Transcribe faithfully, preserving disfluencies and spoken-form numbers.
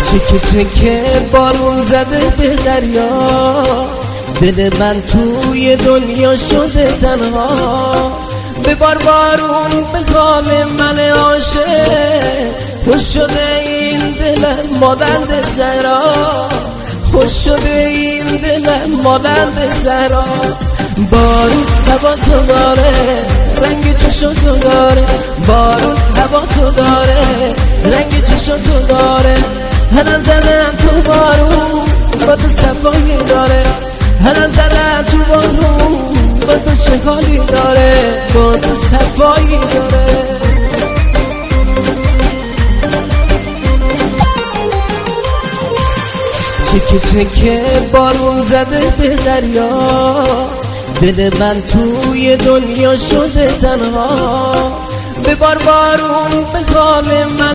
چکه چکه بارون زده به دریا، دل من توی دنیا شده تنها. ببار بارون به قال من عاشق، خوش شده این دلم مانند زهرا، خوش شده این دلم مانند زهرا. بارون هوا تو داره، رنگ چشم تو داره، بارون هوا تو داره، رنگ چشم تو داره. هنم زدن تو بارون با تو صفایی داره، هنم زدن تو بارون با تو چه حالی داره، با تو صفایی داره. چکه چکه بارون زده به دریا، دل من توی دنیا شده تنها. ببار بارون به قال من